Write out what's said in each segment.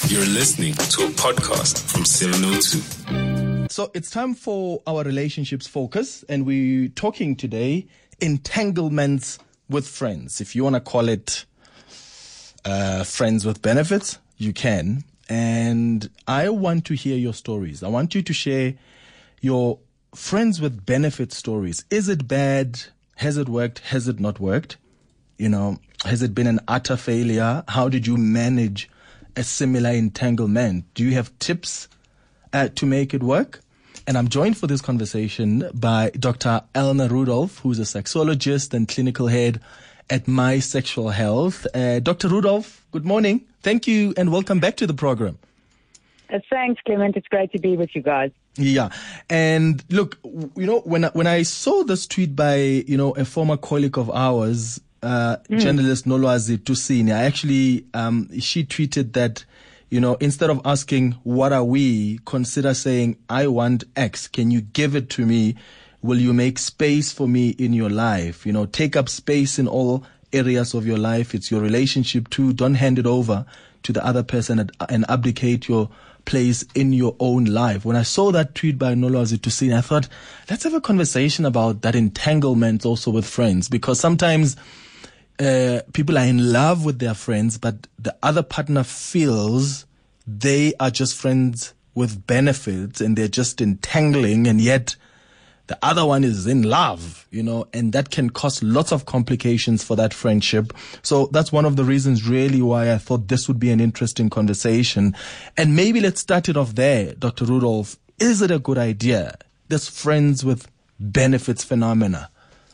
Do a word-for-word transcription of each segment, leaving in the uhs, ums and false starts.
You're listening to a podcast from seven oh two. So it's time for our relationships focus, and we're talking today entanglements with friends. If you want to call it uh, friends with benefits, you can. And I want to hear your stories. I want you to share your friends with benefit stories. Is it bad? Has it worked? Has it not worked? You know, has it been an utter failure? How did you manage a similar entanglement? Do you have tips uh, to make it work? And I'm joined for this conversation by Doctor Elna Rudolph, who's a sexologist and clinical head at My Sexual Health. Uh, Doctor Rudolph, good morning. Thank you and welcome back to the program. Uh, thanks, Clement. It's great to be with you guys. Yeah. And look, you know, when I, when I saw this tweet by, you know, a former colleague of ours, uh, mm. journalist Nolwazi Tusini, I actually, um, she tweeted that, you know, instead of asking, what are we, consider saying, I want X. Can you give it to me? Will you make space for me in your life? You know, take up space in all areas of your life. It's your relationship too. Don't hand it over to the other person and, and abdicate your place in your own life. When I saw that tweet by Nolwazi Tusini, I thought, let's have a conversation about that entanglement also with friends, because sometimes uh, people are in love with their friends, but the other partner feels they are just friends with benefits and they're just entangling, and yet the other one is in love, you know, and that can cause lots of complications for that friendship. So that's one of the reasons really why I thought this would be an interesting conversation. And maybe let's start it off there, Doctor Rudolph. Is it a good idea, this friends with benefits phenomena?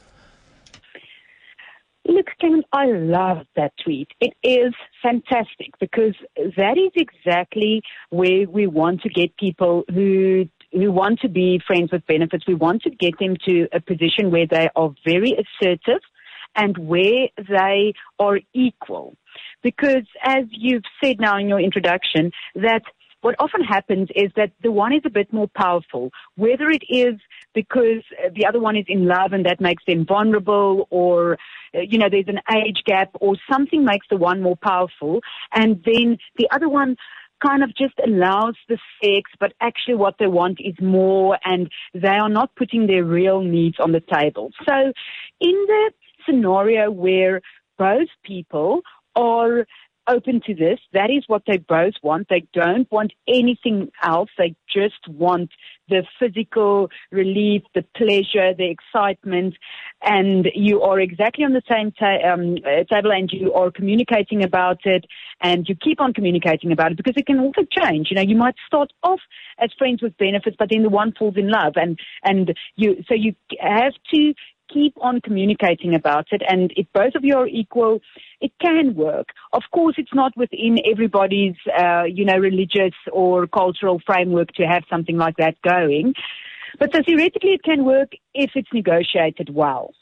Look, Clement, I love that tweet. It is fantastic because that is exactly where we want to get people who who want to be friends with benefits. We want to get them to a position where they are very assertive and where they are equal. Because as you've said now in your introduction, that what often happens is that the one is a bit more powerful, whether it is because the other one is in love and that makes them vulnerable, or, you know, there's an age gap or something makes the one more powerful, and then the other one kind of just allows the sex, but actually what they want is more, and they are not putting their real needs on the table. So in the scenario where both people are open to this, that is what they both want. They don't want anything else. They just want the physical relief, the pleasure, the excitement, and you are exactly on the same ta- um, uh, table, and you are communicating about it, and you keep on communicating about it, because it can also change. You know, you might start off as friends with benefits, but then the one falls in love, and and you so you have to keep on communicating about it. And if both of you are equal, it can work. Of course, it's not within everybody's, uh, you know, religious or cultural framework to have something like that going. But so theoretically, it can work if it's negotiated well.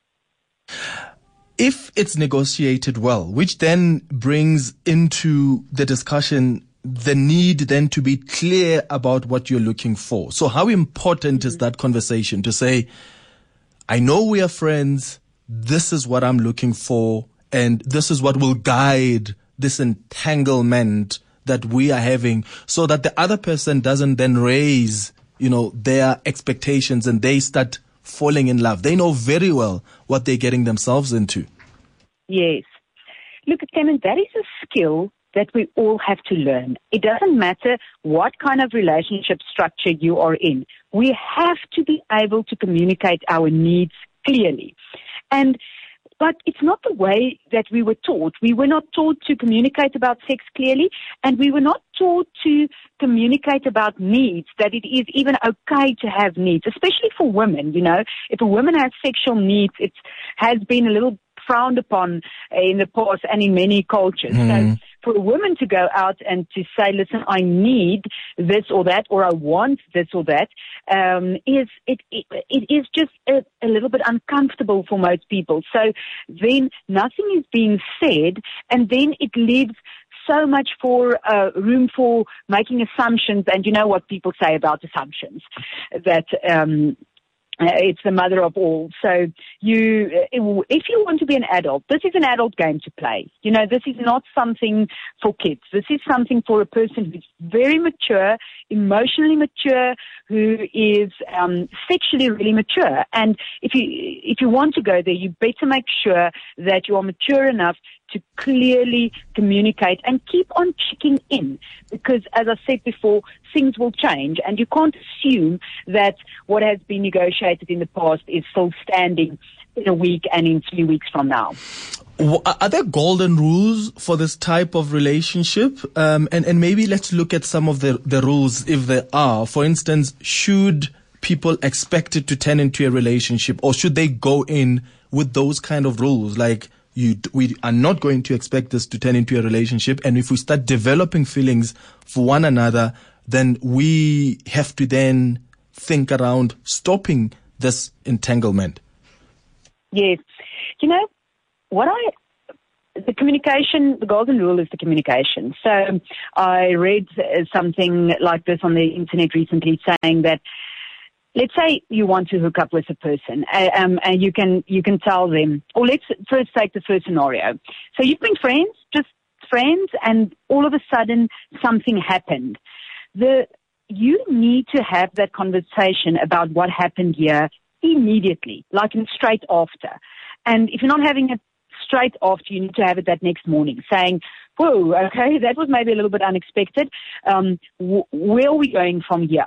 If it's negotiated well, which then brings into the discussion the need then to be clear about what you're looking for. So how important mm-hmm. is that conversation to say, I know we are friends, this is what I'm looking for, and this is what will guide this entanglement that we are having, so that the other person doesn't then raise, you know, their expectations and they start falling in love. They know very well what they're getting themselves into. Yes. Look, Clement, that is a skill that we all have to learn. It doesn't matter what kind of relationship structure you are in. We have to be able to communicate our needs clearly. And but it's not the way that we were taught. We were not taught to communicate about sex clearly, and we were not taught to communicate about needs, that it is even okay to have needs, especially for women. You know, if a woman has sexual needs, it has been a little frowned upon in the past and in many cultures. Mm. So for a woman to go out and to say, listen, I need this or that, or I want this or that, um, is it, it, it is just a, a little bit uncomfortable for most people. So then nothing is being said, and then it leaves so much for uh, room for making assumptions. And you know what people say about assumptions, that um, Uh, it's the mother of all. So you, if you want to be an adult, this is an adult game to play. You know, this is not something for kids. This is something for a person who's very mature, emotionally mature, who is um, sexually really mature. And if you if you want to go there, you better make sure that you are mature enough to clearly communicate and keep on checking in, because as I said before, things will change and you can't assume that what has been negotiated in the past is still standing in a week and in three weeks from now. Are there golden rules for this type of relationship? Um, and, and maybe let's look at some of the, the rules, if there are. For instance, should people expect it to turn into a relationship, or should they go in with those kind of rules? Like, You, we are not going to expect this to turn into a relationship. And if we start developing feelings for one another, then we have to then think around stopping this entanglement. Yes. You know, what I, the communication, the golden rule is the communication. So I read something like this on the internet recently saying that, let's say you want to hook up with a person, uh, um, and you can you can tell them, or let's first take the first scenario. So you've been friends, just friends, and all of a sudden something happened. The you need to have that conversation about what happened here immediately, like in straight after. And if you're not having it straight after, you need to have it that next morning, saying, whoa, okay, that was maybe a little bit unexpected. Um, w- where are we going from here?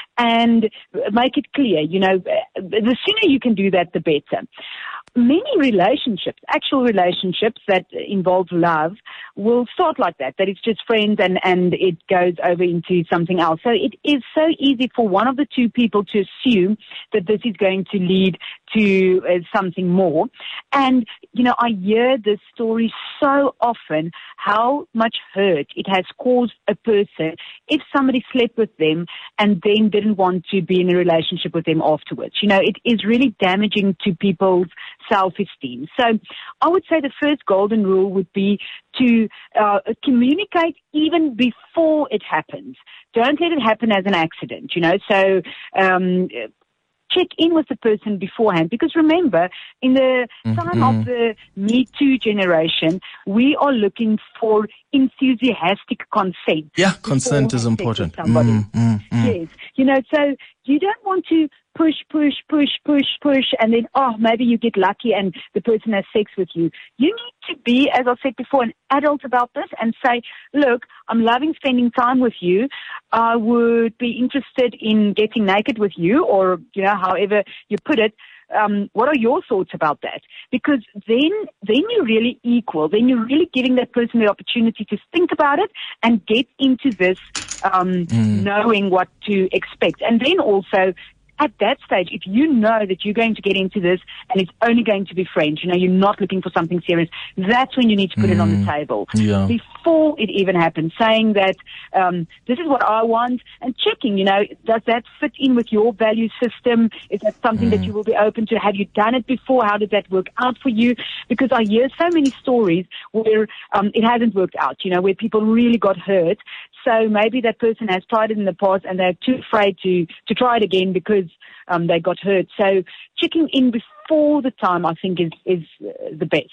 And make it clear, you know, the sooner you can do that, the better. Many relationships, actual relationships that involve love, will start like that, that it's just friends and, and it goes over into something else. So it is so easy for one of the two people to assume that this is going to lead to uh, something more. And, you know, I hear this story so often, how much hurt it has caused a person if somebody slept with them and then didn't want to be in a relationship with them afterwards. You know, it is really damaging to people's self-esteem. So I would say the first golden rule would be to uh, communicate even before it happens. Don't let it happen as an accident, you know. So um, check in with the person beforehand, because remember, in the mm-hmm. time of the Me Too generation, we are looking for enthusiastic consent. Yeah, consent is important. Mm, mm, mm. Yes, you know, so you don't want to push, push, push, push, push, and then, oh, maybe you get lucky and the person has sex with you. You need to be, as I said before, an adult about this and say, look, I'm loving spending time with you. I would be interested in getting naked with you, or, you know, however you put it. Um, what are your thoughts about that? Because then, then you're really equal. Then you're really giving that person the opportunity to think about it and get into this, um, mm. knowing what to expect. And then also, at that stage, if you know that you're going to get into this and it's only going to be friends, you know, you're not looking for something serious, that's when you need to put mm. it on the table. Yeah. Before it even happens, saying that um, this is what I want, and checking, you know, does that fit in with your value system? Is that something mm. that you will be open to? Have you done it before? How did that work out for you? Because I hear so many stories where um, it hasn't worked out, you know, where people really got hurt. So maybe that person has tried it in the past and they're too afraid to, to try it again because um, they got hurt. So checking in before the time, I think, is, is uh, the best.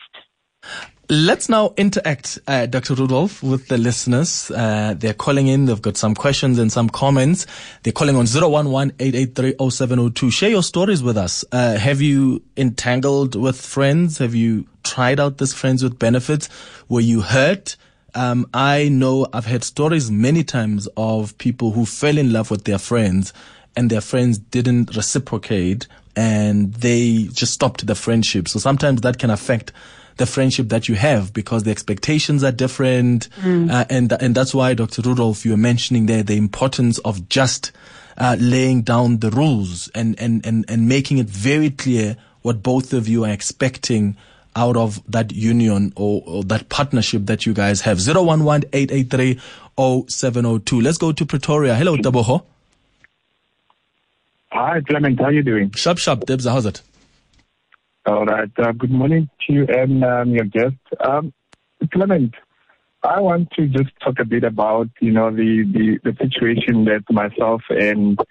Let's now interact, uh, Doctor Rudolph, with the listeners. Uh, they're calling in. They've got some questions and some comments. They're calling on zero one one, eight eight three, zero seven zero two. Share your stories with us. Uh, have you entangled with friends? Have you tried out this Friends with Benefits? Were you hurt? Um, I know I've heard stories many times of people who fell in love with their friends and their friends didn't reciprocate and they just stopped the friendship. So sometimes that can affect the friendship that you have because the expectations are different. Mm. Uh, and, and that's why, Doctor Rudolph, you were mentioning there the importance of just uh, laying down the rules and, and, and, and making it very clear what both of you are expecting out of that union or, or that partnership that you guys have. zero one one, eight eight three, zero seven zero two. Let's go to Pretoria. Hello, Taboho. Hi, Clement. How are you doing? Sharp, sharp. Debs, how's it? All right. Uh, good morning to you and um, your guest. Um, Clement, I want to just talk a bit about, you know, the, the, the situation that myself and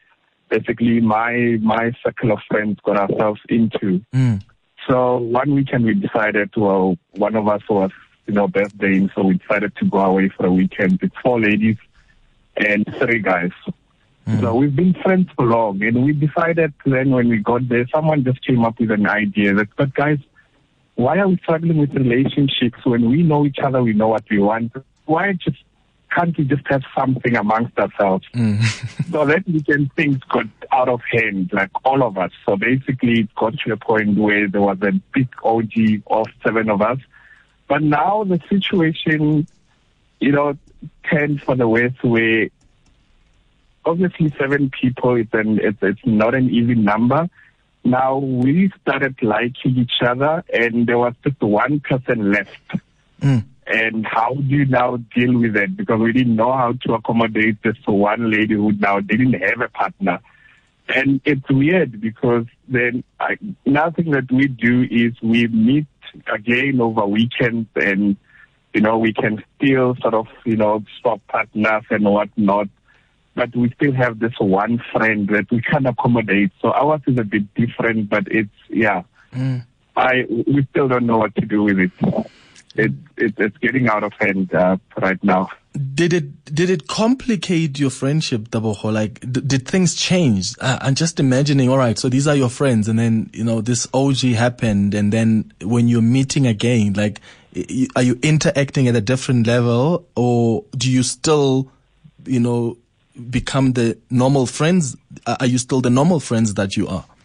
basically my my circle of friends got ourselves into. Mm. So one weekend we decided, well, one of us was, you know, birthday, so we decided to go away for a weekend. It's four ladies and three guys. Mm. So we've been friends for long, and we decided then when we got there, someone just came up with an idea that, but guys, why are we struggling with relationships when we know each other, we know what we want? Why just can't we just have something amongst ourselves? Mm. So that weekend things got out of hand, like all of us. So basically it got to a point where there was a big O G of seven of us. But now the situation, you know, tends for the worst where obviously seven people, it's, an, it's, it's not an easy number. Now we started liking each other and there was just one person left. Mm. And how do you now deal with it? Because we didn't know how to accommodate this one lady who now didn't have a partner. And it's weird because then I, nothing that we do is we meet again over weekends and, you know, we can still sort of, you know, swap partners and whatnot. But we still have this one friend that we can accommodate. So ours is a bit different, but it's, yeah, Mm. I we still don't know what to do with it. It, it, it's getting out of hand uh, right now. Did it did it complicate your friendship, Tebogo? Like, d- did things change? Uh, I'm just imagining. All right, so these are your friends, and then you know this O G happened, and then when you're meeting again, like, y- are you interacting at a different level, or do you still, you know, become the normal friends? Uh, are you still the normal friends that you are?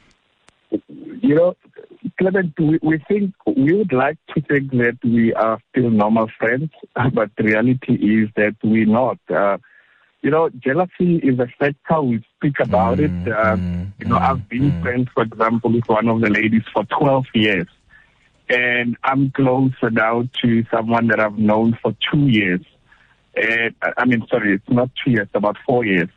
You know, Clement, we, we think we would like to think that we are still normal friends, but the reality is that we're not. Uh, you know, jealousy is a factor. We speak about Mm, it. Uh, mm, you know, mm, I've been mm. friends, for example, with one of the ladies for twelve years. And I'm closer now to someone that I've known for two years. And I mean, sorry, it's not two years, about four years.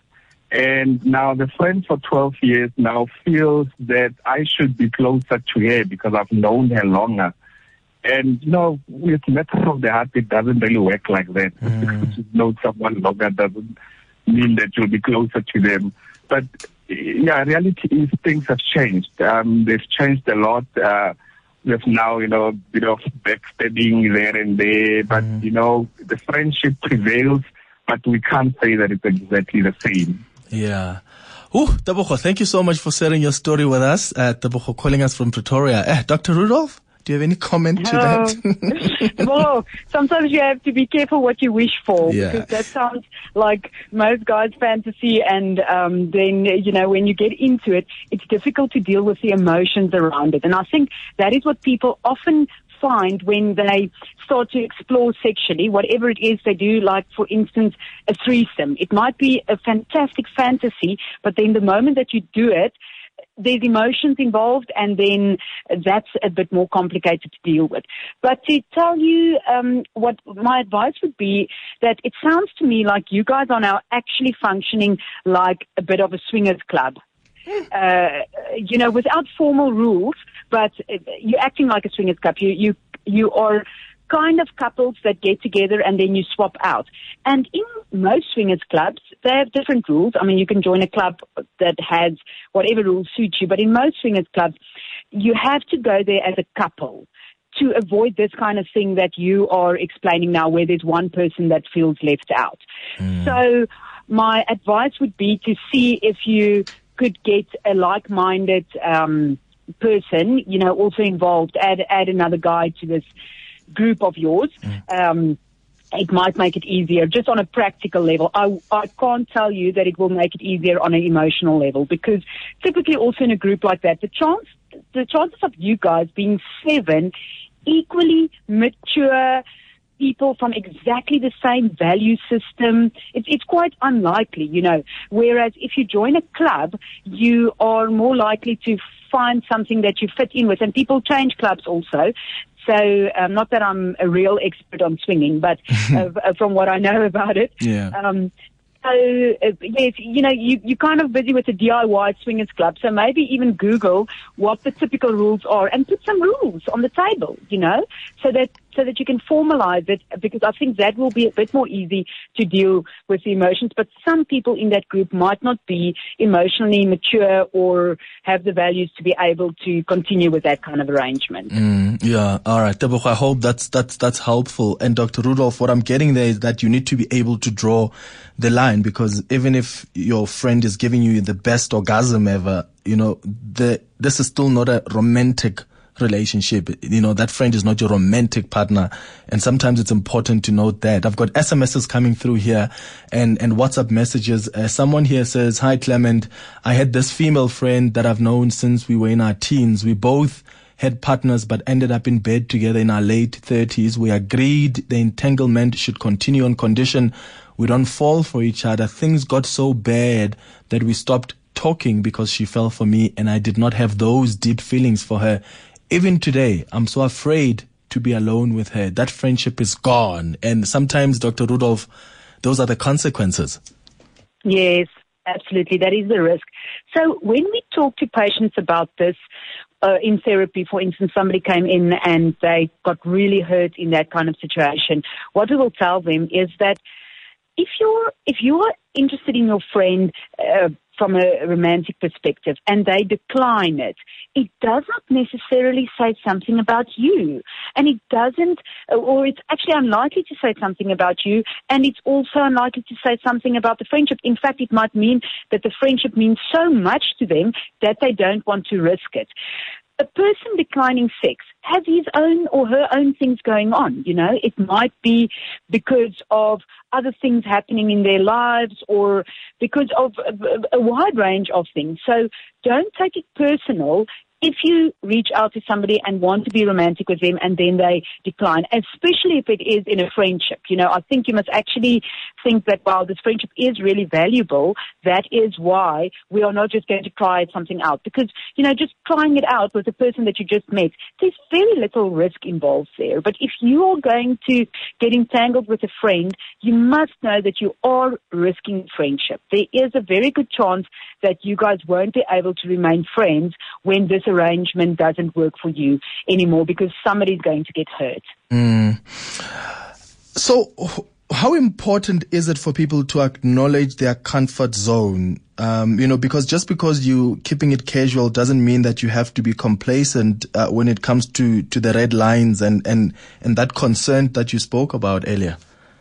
And now the friend for twelve years now feels that I should be closer to her because I've known her longer. And, you know, with matter of the heart, it doesn't really work like that. Mm. Because you know someone longer doesn't mean that you'll be closer to them. But, yeah, reality is things have changed. Um, they've changed a lot. Uh, there's now, you know, a bit of backstabbing there and there. But, Mm. you know, the friendship prevails, but we can't say that it's exactly the same. Yeah. Ooh, Tebogo, thank you so much for sharing your story with us. Uh, Tebogo calling us from Pretoria. Eh, Doctor Rudolph, do you have any comment to that? Well, sometimes you have to be careful what you wish for, Yeah. because that sounds like most guys' fantasy, and um, then, you know, when you get into it, it's difficult to deal with the emotions around it. And I think that is what people often find when they start to explore sexually, whatever it is they do, like, for instance, a threesome. It might be a fantastic fantasy, but then the moment that you do it, there's emotions involved, and then that's a bit more complicated to deal with. But to tell you um, what my advice would be, that it sounds to me like you guys are now actually functioning like a bit of a swingers club. Uh, you know, without formal rules, but you're acting like a swingers club. You, you, you are kind of couples that get together and then you swap out. And in most swingers clubs, they have different rules. I mean, you can join a club that has whatever rules suit you, but in most swingers clubs, you have to go there as a couple to avoid this kind of thing that you are explaining now, where there's one person that feels left out. Mm. So my advice would be to see if you could get a like-minded um, person, you know, also involved, add, add another guy to this group of yours. Mm. Um, it might make it easier just on a practical level. I, I can't tell you that it will make it easier on an emotional level, because typically also in a group like that, the chance, the chances of you guys being seven equally mature people from exactly the same value system, it's, it's quite unlikely, you know. Whereas if you join a club, you are more likely to find something that you fit in with. And people change clubs also. So, um, not that I'm a real expert on swinging, but uh, from what I know about it. Yeah. Um, so, uh, yes, you know, you, you're kind of busy with the D I Y swingers club. So maybe even Google what the typical rules are and put some rules on the table, you know, so that so that you can formalize it, because I think that will be a bit more easy to deal with the emotions. But some people in that group might not be emotionally mature or have the values to be able to continue with that kind of arrangement. Mm, yeah, all right. Tebogo, I hope that's that's that's helpful. And Doctor Rudolph, what I'm getting there is that you need to be able to draw the line, because even if your friend is giving you the best orgasm ever, you know, the this is still not a romantic relationship. You know, that friend is not your romantic partner. And sometimes it's important to note that. I've got S M Ses coming through here and, and WhatsApp messages. Uh, someone here says, "Hi, Clement. I had this female friend that I've known since we were in our teens. We both had partners but ended up in bed together in our late thirties. We agreed the entanglement should continue on condition we don't fall for each other. Things got so bad that we stopped talking because she fell for me and I did not have those deep feelings for her. Even today, I'm so afraid to be alone with her. That friendship is gone." And sometimes, Doctor Rudolph, those are the consequences. Yes, absolutely. That is the risk. So when we talk to patients about this uh, in therapy, for instance, somebody came in and they got really hurt in that kind of situation, what we will tell them is that if you're if you are interested in your friend uh, from a romantic perspective and they decline it, it does not necessarily say something about you. And it doesn't, or it's actually unlikely to say something about you, and it's also unlikely to say something about the friendship. In fact, it might mean that the friendship means so much to them that they don't want to risk it. A person declining sex has his own or her own things going on. You know, it might be because of other things happening in their lives or because of a, a wide range of things. So don't take it personal if you reach out to somebody and want to be romantic with them and then they decline, especially if it is in a friendship. You know, I think you must actually think that, wow, this friendship is really valuable. That is why we are not just going to try something out. Because, you know, just trying it out with a person that you just met, there's very little risk involved there. But if you are going to get entangled with a friend, you must know that you are risking friendship. There is a very good chance that you guys won't be able to remain friends when this arrangement doesn't work for you anymore, because somebody's going to get hurt. Mm. So how important is it for people to acknowledge their comfort zone? Um, you know, because just because you keeping it casual doesn't mean that you have to be complacent uh, when it comes to, to the red lines and, and, and that concern that you spoke about earlier.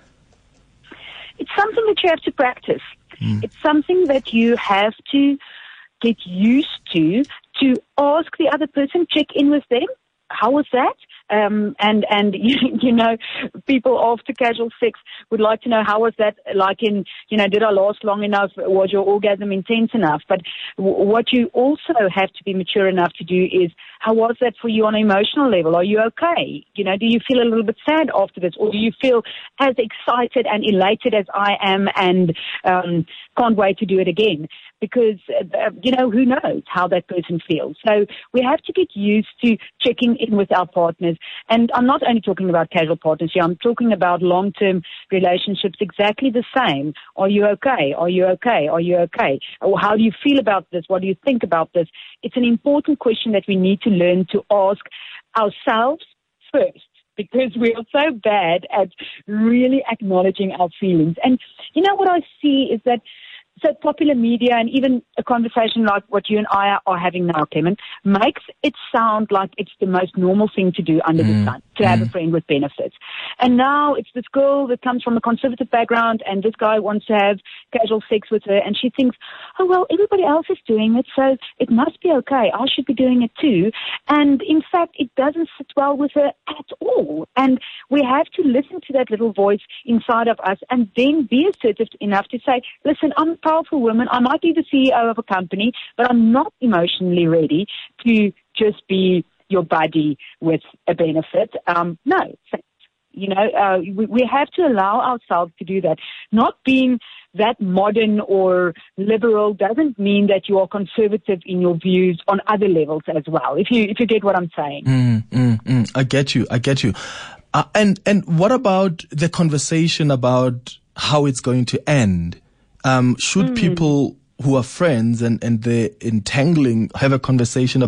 It's something that you have to practice. Mm. It's something that you have to get used to, to ask the other person, check in with them. How was that? Um, and, and, you, you know, people after casual sex would like to know, how was that? Like in, you know, did I last long enough? Was your orgasm intense enough? But w- what you also have to be mature enough to do is, how was that for you on an emotional level? Are you okay? You know, do you feel a little bit sad after this? Or do you feel as excited and elated as I am and um, can't wait to do it again? Because, uh, you know, who knows how that person feels. So we have to get used to checking in with our partners. And I'm not only talking about casual partners here. I'm talking about long-term relationships exactly the same. Are you okay? Are you okay? Are you okay? Or how do you feel about this? What do you think about this? It's an important question that we need to learn to ask ourselves first, because we are so bad at really acknowledging our feelings. And you know what I see is that so popular media and even a conversation like what you and I are, are having now, Clement, makes it sound like it's the most normal thing to do under mm. the sun, to mm. have a friend with benefits. And now it's this girl that comes from a conservative background and this guy wants to have casual sex with her and she thinks, oh, well, everybody else is doing it, so it must be okay. I should be doing it too. And in fact, it doesn't sit well with her at all. And we have to listen to that little voice inside of us and then be assertive enough to say, listen, I'm a powerful woman. I might be the C E O of a company, but I'm not emotionally ready to just be your buddy with a benefit. Um, no, you know, uh, we, we have to allow ourselves to do that. Not being that modern or liberal doesn't mean that you are conservative in your views on other levels as well. If you if you get what I'm saying. Mm, mm, mm. I get you. I get you. Uh, and and what about the conversation about how it's going to end? Um, should mm. people who are friends and, and they're entangling have a conversation about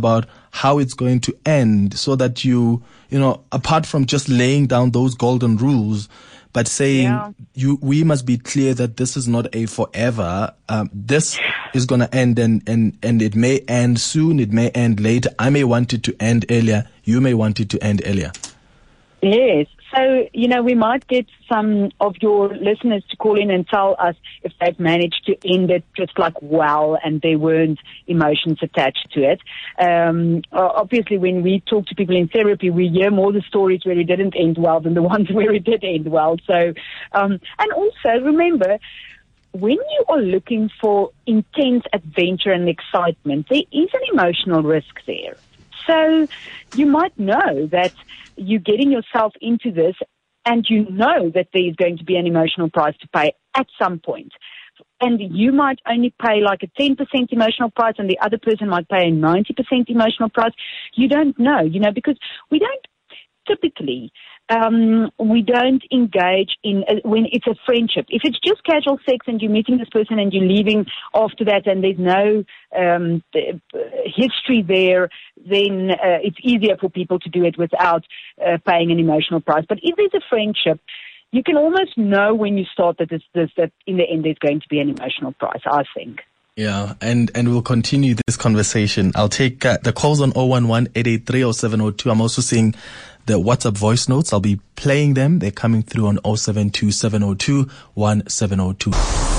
how it's going to end, so that you, you know, apart from just laying down those golden rules, but saying Yeah. you, we must be clear that this is not a forever. Um, this is going to end, and, and, and it may end soon. It may end later. I may want it to end earlier. You may want it to end earlier. Yes. So, you know, we might get some of your listeners to call in and tell us if they've managed to end it just like well and there weren't emotions attached to it. Um, obviously, when we talk to people in therapy, we hear more the stories where it didn't end well than the ones where it did end well. So, um, and also remember, when you are looking for intense adventure and excitement, there is an emotional risk there. So you might know that you're getting yourself into this and you know that there is going to be an emotional price to pay at some point. And you might only pay like a ten percent emotional price and the other person might pay a ninety percent emotional price. You don't know, you know, because we don't typically, um, we don't engage in, uh, when it's a friendship. If it's just casual sex and you're meeting this person and you're leaving after that and there's no um, history there, then uh, it's easier for people to do it without uh, paying an emotional price. But if there's a friendship, you can almost know when you start that this, this, that in the end there's going to be an emotional price, I think. Yeah, and, and we'll continue this conversation. I'll take uh, the calls on zero one one, eight eight three, zero seven zero two. I'm also seeing the WhatsApp voice notes. I'll be playing them. They're coming through on zero seven two, seven zero two, one seven zero two.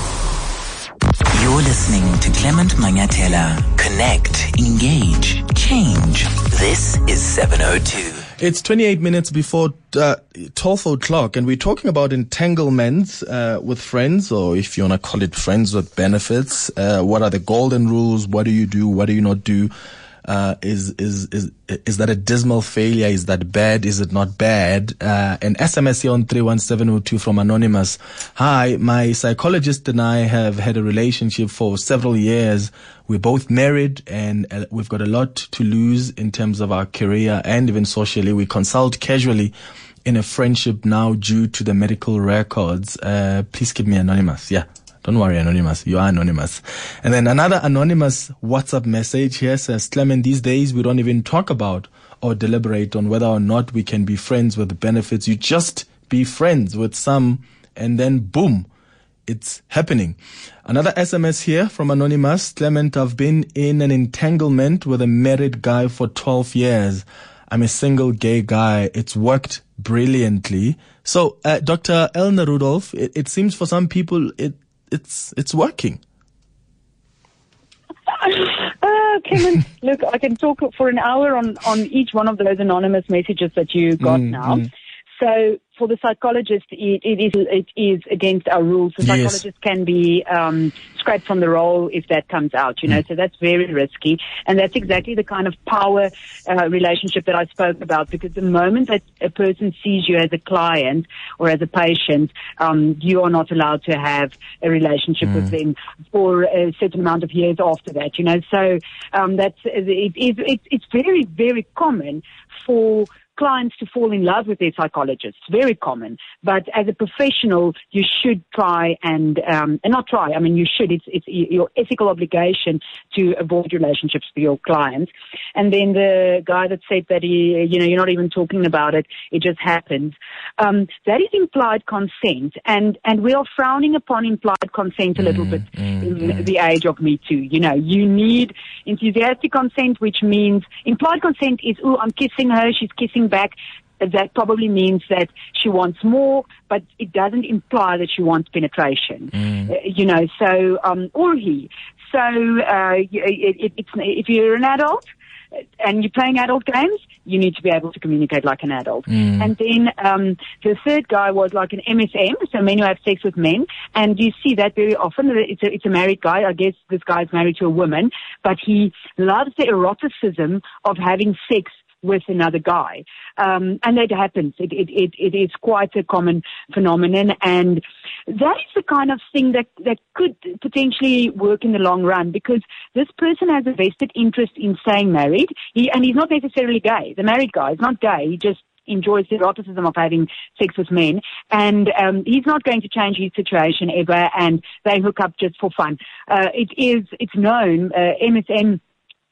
You're listening to Clement Mangatela. Connect, engage, change. This is seven oh two. It's twenty-eight minutes before uh, twelve o'clock, and we're talking about entanglements uh, with friends, or if you want to call it friends with benefits. Uh, what are the golden rules? What do you do? What do you not do? Uh, is, is, is, is that a dismal failure? Is that bad? Is it not bad? Uh, an S M S here on three one seven zero two from Anonymous. Hi, my psychologist and I have had a relationship for several years. We're both married and uh, we've got a lot to lose in terms of our career and even socially. We consult casually in a friendship now due to the medical records. Uh, please keep me anonymous. Yeah. Don't worry, Anonymous. You are anonymous. And then another anonymous WhatsApp message here says, Clement, these days we don't even talk about or deliberate on whether or not we can be friends with benefits. You just be friends with some and then boom, it's happening. Another S M S here from Anonymous. Clement, I've been in an entanglement with a married guy for twelve years. I'm a single gay guy. It's worked brilliantly. So, uh, Doctor Elna Rudolph, it, it seems for some people it It's it's working. Uh, Clement, look, I can talk for an hour on, on each one of those anonymous messages that you got mm, now. Mm. So for the psychologist, it, it is it is against our rules. The psychologist yes. can be um, scrapped from the role if that comes out, you know, mm. so that's very risky. And that's exactly the kind of power uh, relationship that I spoke about, because the moment that a person sees you as a client or as a patient, um, you are not allowed to have a relationship mm. with them for a certain amount of years after that, you know. So um, that's it, it, it, it's very, very common for clients to fall in love with their psychologists. Very common. But as a professional, you should try and, um, and not try, I mean, you should. It's, it's your ethical obligation to avoid relationships with your clients. And then the guy that said that he, you know, you're not even talking about it, it just happens. Um, that is implied consent. And, and we are frowning upon implied consent a little mm, bit mm, in mm. the age of Me Too. You know, you need enthusiastic consent, which means implied consent is, oh, I'm kissing her, she's kissing back. That probably means that she wants more, but it doesn't imply that she wants penetration. Mm. Uh, you know, so, um, or he. So, uh, it, it, it's, if you're an adult and you're playing adult games, you need to be able to communicate like an adult. Mm. And then, um, the third guy was like an M S M, so men who have sex with men. And you see that very often. It's a, it's a married guy. I guess this guy's married to a woman, but he loves the eroticism of having sex with another guy. Um, and that happens. It, it, it, it is quite a common phenomenon. And that is the kind of thing that, that could potentially work in the long run, because this person has a vested interest in staying married. He, and he's not necessarily gay. The married guy is not gay. He just enjoys the eroticism of having sex with men. And um, he's not going to change his situation ever. And they hook up just for fun. Uh, it is, it's known, uh, M S M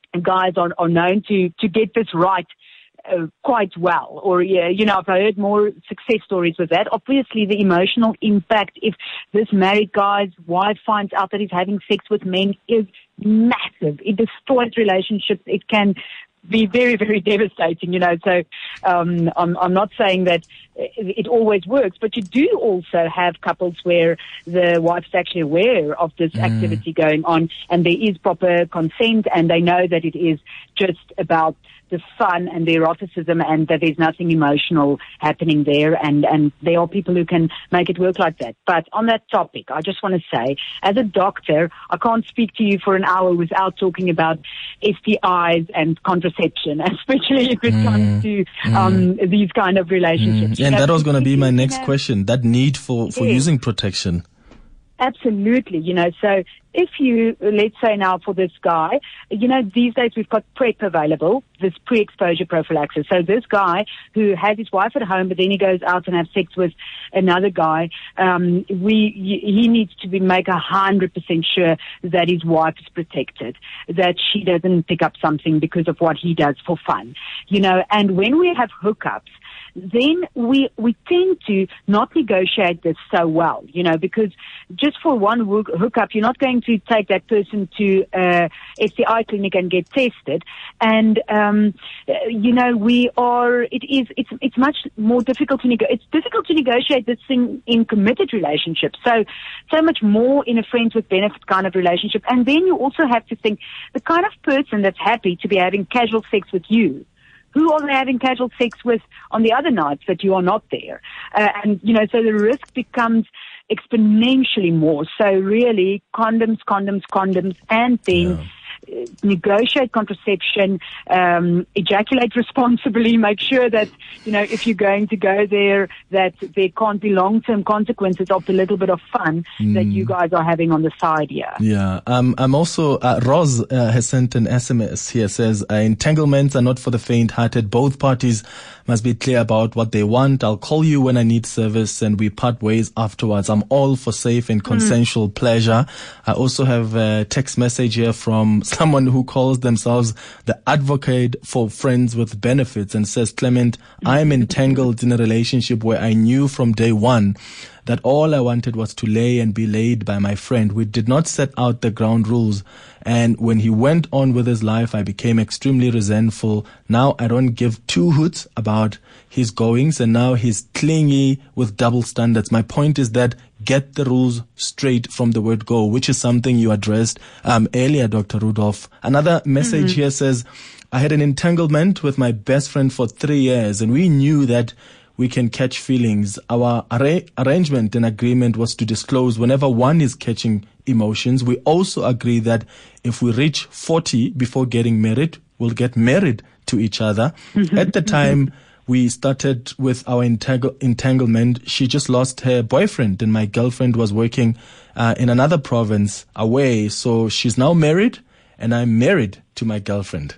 guys are, are known to, to get this right uh, quite well. Or, yeah, you know, I've heard more success stories with that. Obviously, the emotional impact, if this married guy's wife finds out that he's having sex with men, is massive. It destroys relationships. It can be very, very devastating, you know. So um, I'm, I'm not saying that it, it always works, but you do also have couples where the wife's actually aware of this mm. activity going on, and there is proper consent, and they know that it is just about the fun and the eroticism, and that there's nothing emotional happening there, and, and there are people who can make it work like that. But on that topic, I just want to say, as a doctor, I can't speak to you for an hour without talking about S T Is and contraception, especially if it mm. comes to um, mm. these kind of relationships. Mm. And know, that was going to be my next you know, question, that need for, for yeah. using protection. Absolutely, you know, so if you, let's say now for this guy, you know, these days we've got PrEP available, this pre-exposure prophylaxis. So this guy who has his wife at home, but then he goes out and has sex with another guy, um, we, he needs to be make a hundred percent sure that his wife is protected, that she doesn't pick up something because of what he does for fun, you know. And when we have hookups, then we we tend to not negotiate this so well, you know, because just for one hookup, you're not going to take that person to uh, S T I clinic and get tested. And, um, you know, we are, it is, it's, it's much more difficult to negotiate. It's difficult to negotiate this thing in committed relationships. So, so much more in a friends with benefit kind of relationship. And then you also have to think the kind of person that's happy to be having casual sex with you. Who are they having casual sex with on the other nights that you are not there? Uh, and, you know, so the risk becomes exponentially more. So really, condoms, condoms, condoms, and then yeah. negotiate contraception, um, ejaculate responsibly, make sure that, you know, if you're going to go there, that there can't be long-term consequences of the little bit of fun mm. that you guys are having on the side here. Yeah. Um, I'm also, uh, Roz uh, has sent an S M S here, says, uh, entanglements are not for the faint-hearted. Both parties must be clear about what they want. I'll call you when I need service and we part ways afterwards. I'm all for safe and consensual mm. pleasure. I also have a text message here from someone who calls themselves the advocate for friends with benefits and says, Clement, I'm entangled in a relationship where I knew from day one that all I wanted was to lay and be laid by my friend. We did not set out the ground rules. And when he went on with his life, I became extremely resentful. Now I don't give two hoots about his goings, and now he's clingy with double standards. My point is that get the rules straight from the word go, which is something you addressed um, earlier, Doctor Rudolph. Another message mm-hmm. here says, I had an entanglement with my best friend for three years, and we knew that we can catch feelings. Our arra- arrangement and agreement was to disclose whenever one is catching emotions. We also agree that if we reach forty before getting married, we'll get married to each other. At the time we started with our entang- entanglement, she just lost her boyfriend, and my girlfriend was working uh, in another province away. So she's now married, and I'm married to my girlfriend.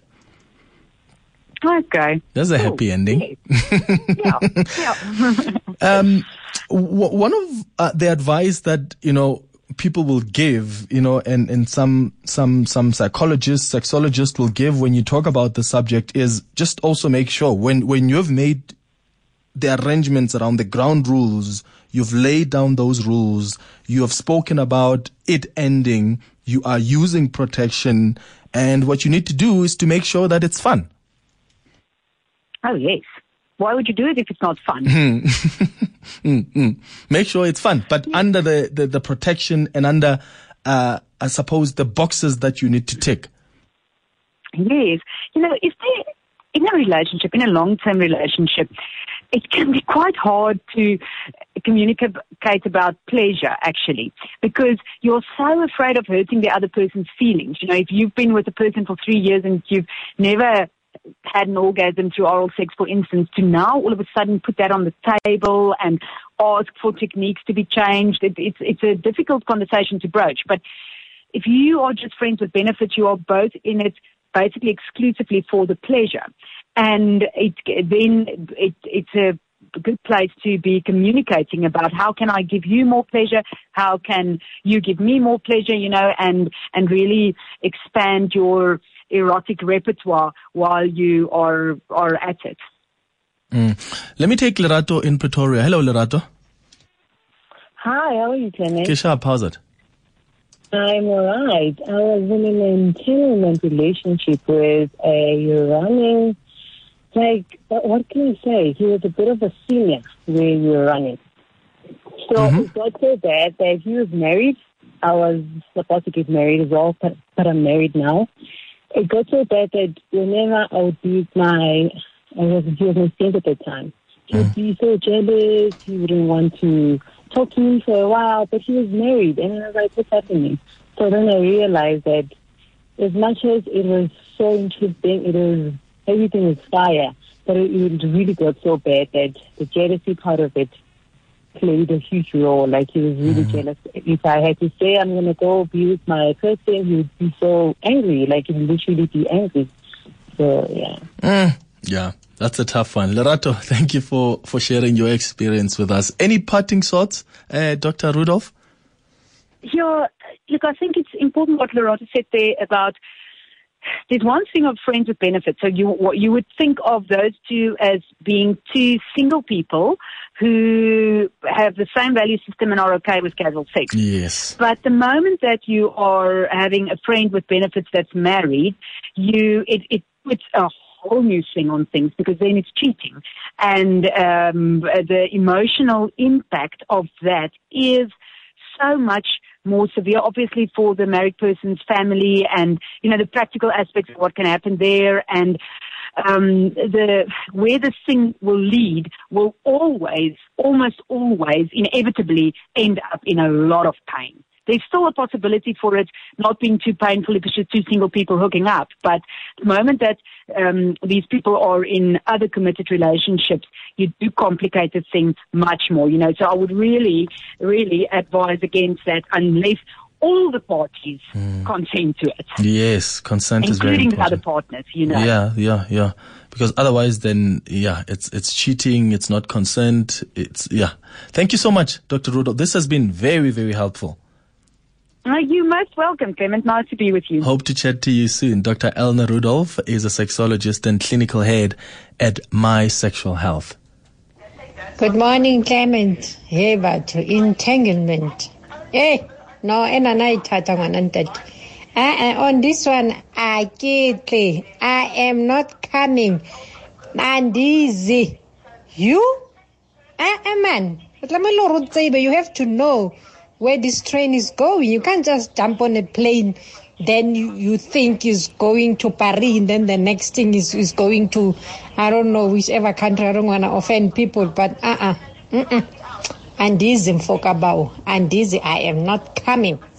Okay. That's a cool. happy ending. Yeah. yeah. um, w- one of uh, the advice that, you know, people will give, you know, and, and some, some, some psychologists, sexologists will give when you talk about the subject is just also make sure when, when you've made the arrangements around the ground rules, you've laid down those rules, you have spoken about it ending, you are using protection, and what you need to do is to make sure that it's fun. Oh, yes. Why would you do it if it's not fun? mm-hmm. Make sure it's fun, but yeah. under the, the, the protection and under, uh, I suppose, the boxes that you need to tick. Yes. You know, if they, in a relationship, in a long-term relationship, it can be quite hard to communicate about pleasure, actually, because you're so afraid of hurting the other person's feelings. You know, if you've been with a person for three years and you've never had an orgasm through oral sex, for instance, to now all of a sudden put that on the table and ask for techniques to be changed, it, it's, it's a difficult conversation to broach. But if you are just friends with benefits, you are both in it basically exclusively for the pleasure. And it, then it, it's a good place to be communicating about how can I give you more pleasure, how can you give me more pleasure, you know, and, and really expand your erotic repertoire while you are are at it. Mm. Let me take Lerato in Pretoria. Hello, Lerato. Hi, how are you, Clement? Keshap, how's it? I'm alright. I was in an entanglement relationship with a running, like, what can I say? He was a bit of a senior when we were running. So mm-hmm. it got so bad that he was married. I was supposed to get married as well, but, but I'm married now. It got so bad that whenever I would be with my, I was, he was my friend at the time, he would be so jealous, he wouldn't want to talk to me for a while, but he was married, and I was like, what's happening? So then I realized that as much as it was so interesting, it was, everything was fire, but it, it really got so bad that the jealousy part of it played a huge role. Like, he was really mm. jealous. If I had to say I'm going to go be with my person, he would be so angry, like he would literally be angry. So, yeah. Mm. Yeah. That's a tough one. Lerato, thank you for, for sharing your experience with us. Any parting thoughts, uh, Doctor Rudolph? Yeah, look, I think it's important what Lerato said there about there's one thing of friends with benefits. So you what you would think of those two as being two single people who have the same value system and are okay with casual sex. Yes. But the moment that you are having a friend with benefits that's married, you it, it puts a whole new thing on things, because then it's cheating. And um, the emotional impact of that is so much more severe, obviously, for the married person's family, and, you know, the practical aspects of what can happen there, and um, the where this thing will lead will always, almost always, inevitably end up in a lot of pain. There's still a possibility for it not being too painful if it's just two single people hooking up. But the moment that um, these people are in other committed relationships, you do complicate the thing much more, you know. So I would really, really advise against that unless all the parties mm. consent to it. Yes, consent is very important. Including the other partners, you know. Yeah, yeah, yeah. Because otherwise then, yeah, it's it's cheating, it's not consent, it's, yeah. Thank you so much, Doctor Rudolph. This has been very, very helpful. Uh, you're most welcome, Clement. Nice to be with you. Hope to chat to you soon. Doctor Elna Rudolph is a sexologist and clinical head at My Sexual Health. Good morning, Clement. Hey, but entanglement. Hey, no, and I on this one, I get I am not coming. And easy. You? Ah, man. But you have to know where this train is going. You can't just jump on a plane, then you, you think is going to Paris, and then the next thing is, is going to, I don't know, whichever country. I don't want to offend people, but uh-uh. Mm-mm. And this in Fokabao, and this I am not coming.